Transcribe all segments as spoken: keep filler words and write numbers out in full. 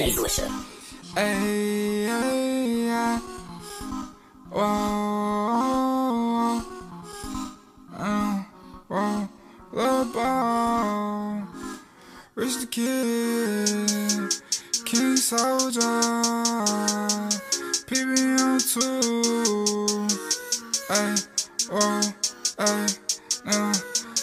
English. Ay, ay, ay. Whoa, uh, whoa, the ball. Rich the Kid, King Soldier, P B M two. Ay, whoa, ay, no,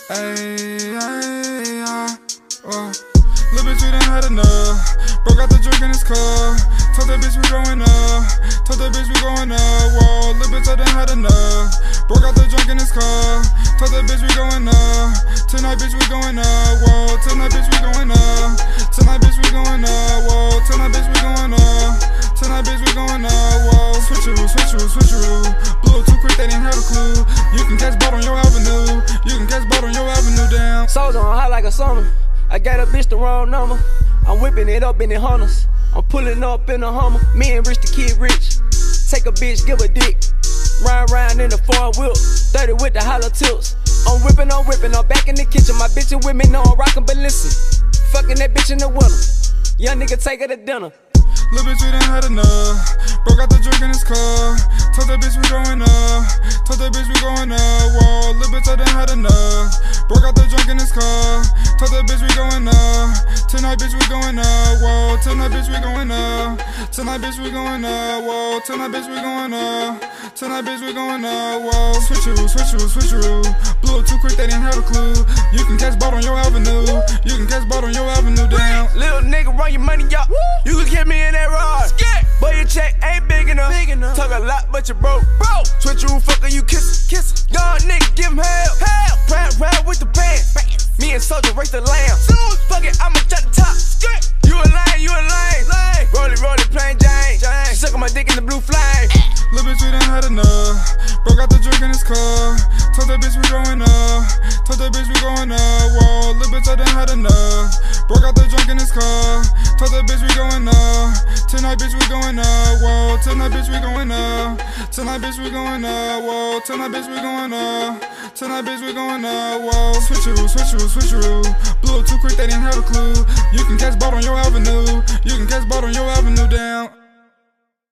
ay, ay, ay, whoa. Little bitch, we done had enough. Broke out the drink in his cup. Told that bitch we going up. Told that bitch we going up. Whoa, little bitch, I done had enough. Broke out the drink in his cup. Told that bitch we going up. Tonight, bitch, we going up. Whoa, tonight, bitch, we going up. Tonight, bitch, we going up. Whoa, tonight, bitch, we going up. Tonight, bitch, we going up. Whoa, switcheroo, switcheroo, switcheroo. Blew it too quick, they didn't have a clue. You can catch bot on your avenue. You can catch bot on your avenue, damn. Soldier on high like a summer. I got a bitch the wrong number. I'm whipping it up in the hunters. I'm pulling up in the Hummer. Me and Rich the Kid rich. Take a bitch, give a dick. Ride round in the foreign wheel. thirty with the hollow tips. I'm whipping, I'm whipping. I'm back in the kitchen. My bitch is with me, no, I'm rockin', but listen. Fucking that bitch in the winter. Young nigga take her to dinner. Little bitch, we done had enough. Broke out the drink in his cup. Told that bitch we going up. Told that bitch we going up. Whoa, little bitch, I done had enough. Broke out the drink in his cup. Told that bitch we going up. Tonight, bitch, we going up. Whoa, tonight, bitch, we going up. Tonight, bitch, we going up. Whoa, tonight, bitch, we going up. Tonight, bitch, we going up. Whoa, switcheroo, switcheroo, switcheroo. Blew it too quick, they didn't have a clue. You can catch bot on your avenue. You can catch bot on your avenue, damn. Little nigga, run your money up. You can get me in that rod. But your check ain't big enough. Big enough. Talk a lot, but you broke. Bro, switcheroo, fucker, you kiss, kiss. Young nigga, give him hell. Hell, round, round with the pants. Me and Soldier race the lamb. Fuck it, I'ma jump the top. You a lame, you a lame. lame. Roll it, roll it, plain Jane. She suckin' my dick in the blue flame. Little bitch, we done had enough. Broke out the drink in his cup. Told that bitch we going up. Told that bitch we going up. Whoa, little bitch, I done had enough. Broke out the drink in his cup. Told that bitch we going up. Tonight, bitch, we going up. Whoa, tonight, bitch, we going up. Tonight, bitch, we going up. Whoa, tonight, bitch, we going up. Tonight, bitch, we going up. Whoa, switcheroo, switcheroo, switcheroo. Blew it too quick, they didn't have a clue. You can catch bot on your avenue. You can catch bot on your avenue, damn.